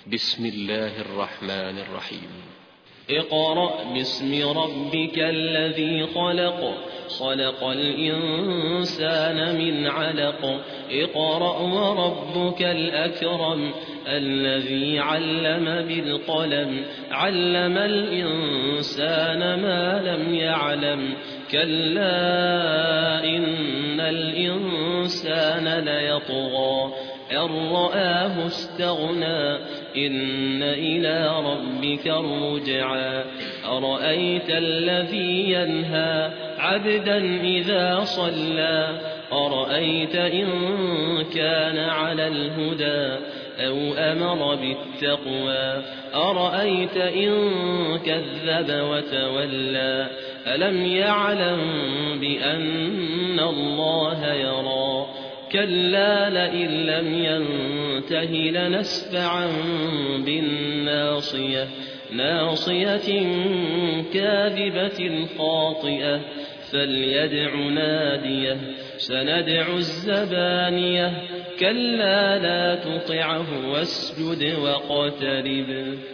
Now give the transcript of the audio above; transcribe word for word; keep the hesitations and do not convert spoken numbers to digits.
بسم الله الرحمن الرحيم. اقرأ باسم ربك الذي خلق خلق الإنسان من علق اقرأ وربك الأكرم الذي علم بالقلم علم الإنسان ما لم يعلم كلا إن الإنسان ليطغى أن رآه استغنى إن إلى ربك الرجعى أرأيت الذي ينهى عبدا إذا صلى أرأيت إن كان على الهدى أو أمر بالتقوى أرأيت إن كذب وتولى ألم يعلم بأن الله يرى كلا لئن لم ينته لنسفعا بالناصية ناصية كاذبة خاطئة فليدع ناديه سندع الزبانية كلا لا تطعه واسجد واقترب